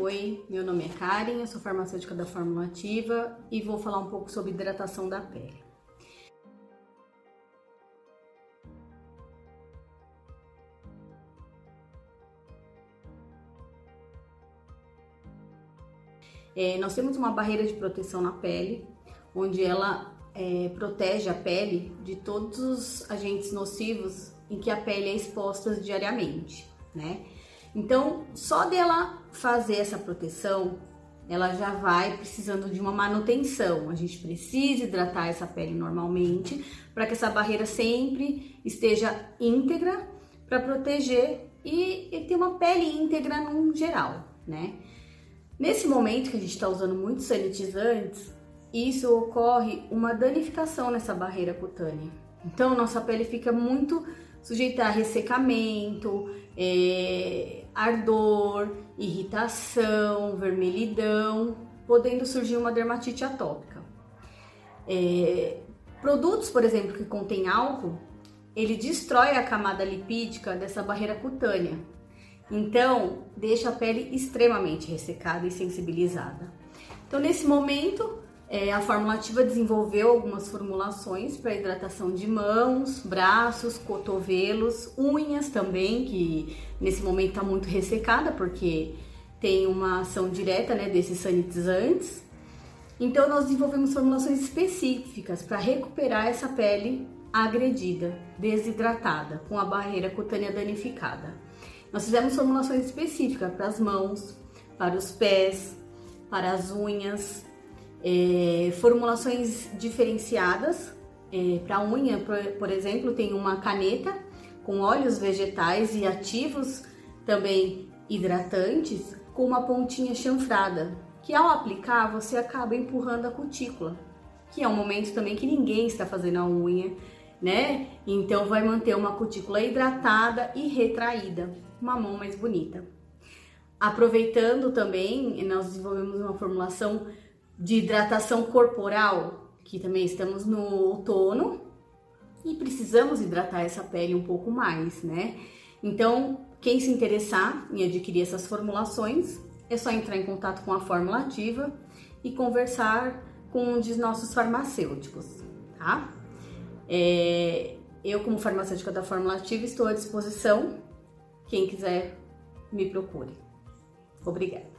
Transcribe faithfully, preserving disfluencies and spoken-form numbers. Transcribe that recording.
Oi, meu nome é Karen, eu sou farmacêutica da Fórmula Ativa e vou falar um pouco sobre hidratação da pele. É, nós temos uma barreira de proteção na pele, onde ela é, protege a pele de todos os agentes nocivos em que a pele é exposta diariamente, né? Então, só dela fazer essa proteção, ela já vai precisando de uma manutenção. A gente precisa hidratar essa pele normalmente, para que essa barreira sempre esteja íntegra, para proteger e, e ter uma pele íntegra no geral, né? Nesse momento que a gente está usando muitos sanitizantes, isso ocorre uma danificação nessa barreira cutânea. Então, nossa pele fica muito sujeita a ressecamento, é, ardor, irritação, vermelhidão, podendo surgir uma dermatite atópica. É, produtos, por exemplo, que contêm álcool, ele destrói a camada lipídica dessa barreira cutânea. Então, deixa a pele extremamente ressecada e sensibilizada. Então, nesse momento, é, a Fórmula Ativa desenvolveu algumas formulações para hidratação de mãos, braços, cotovelos, unhas também, que nesse momento está muito ressecada, porque tem uma ação direta, né, desses sanitizantes. Então, nós desenvolvemos formulações específicas para recuperar essa pele agredida, desidratada, com a barreira cutânea danificada. Nós fizemos formulações específicas para as mãos, para os pés, para as unhas, é, formulações diferenciadas. É, para a unha, por, por exemplo, tem uma caneta com óleos vegetais e ativos também hidratantes, com uma pontinha chanfrada, que ao aplicar você acaba empurrando a cutícula, que é um momento também que ninguém está fazendo a unha, né? Então vai manter uma cutícula hidratada e retraída, uma mão mais bonita. Aproveitando também, nós desenvolvemos uma formulação de hidratação corporal, que também estamos no outono e precisamos hidratar essa pele um pouco mais, né? Então, quem se interessar em adquirir essas formulações, é só entrar em contato com a Fórmula Ativa e conversar com um dos nossos farmacêuticos, tá? É, eu, como farmacêutica da Fórmula Ativa, estou à disposição. Quem quiser, me procure. Obrigada.